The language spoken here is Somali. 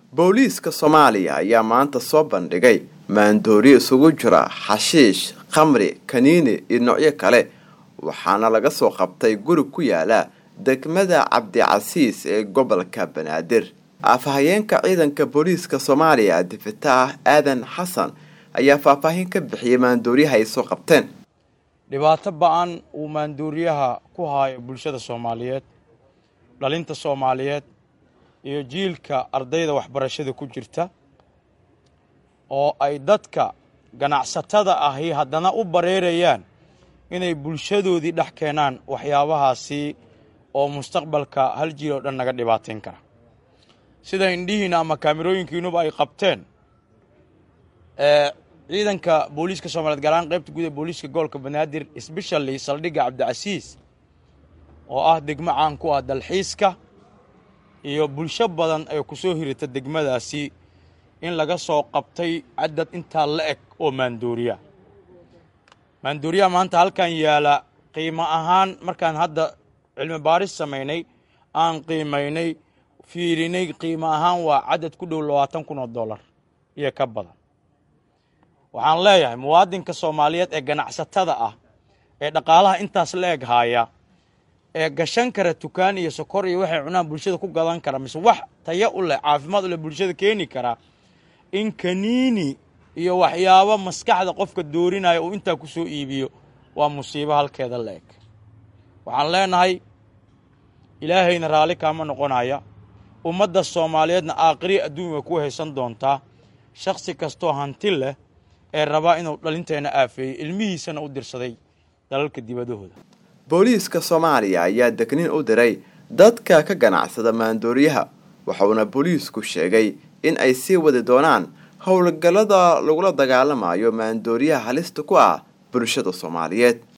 booliiska Soomaaliya ayaa maanta soo bandhigay maandooriye isugu jira xashiish, khamri, kaniini iyo noocyo kale waxaana laga soo qabtay guri ku yaala degmada Cabdicasiis ee gobolka Banaadir. Afhayeenka ciidanka booliiska Soomaaliya Difitaah Aadan Xasan ayaa faahfaahin ka bixiyay maandooriyaha ay soo qabteen. dhibaato ba'an uu maandooriyaha ku hayo bulshada Soomaaliyeed, dhalinta Soomaaliyeed iyo jiilka ardayda waxbarashada ku jirta oo ay dadka ganacsatada ahi haddana u bareerayaan inay bulshadoodii dhex keenaan waxyaabahaasi oo mustaqbalka hal jiil oo dhan naga dhibaateyn kara. sida indhihiina ama kaamirooyinkiinuba ay qabteen ciidanka booliiska Soomaaliyeed gaar ahaan qaybta guud ee booliiska gobolka Banaadir especially saldhigga Cabdicasiis oo ah degmo caan ku ah dalxiiska iyo bulsho badan ay ku soo hirata degmadaasi in laga soo qabtay cadad inta la eg oo maandooriya maanta halkan yaala qiimo ahaan markaan hadda cilmi baaris sameynay aan qiimeynay fiirinay qiimo ahaan waa cadad ku dhow $20,000 iyo ka badan. waxaan leeyahay muwaadinka Soomaaliyeed ee ganacsatada ah ee dhaqaalaha intaas la eg haya ee gashan kara tukaan iyo sokor iyo waxay cunaan bulshada ku gadan kara mise wax tayo u leh caafimaad u leh bulshada keeni kara in kaniini iyo waxyaabo maskaxda qofka doorinayo oo inta ku soo iibiyo waa musiibo halkeeda la eg. waxaan leenahay ilaahayna raali kama noqonaya ummadda Soomaaliyeedna aakhiri adduunka ku haysan doonta shakhsi kasto hanti leh ee raba inuu dhalinteena aafeeyo ilmihiisana u dirsaday dalalka dibadahooda. booliiska Soomaaliya ayaa degnin u diray dadka ka ganacsada maandooriyaha waxaana booliisku sheegay in ay sii wadi doonaan howlgallada lagula dagaalamayo maandooriyaha halista ku ah bulshada Soomaaliyeed.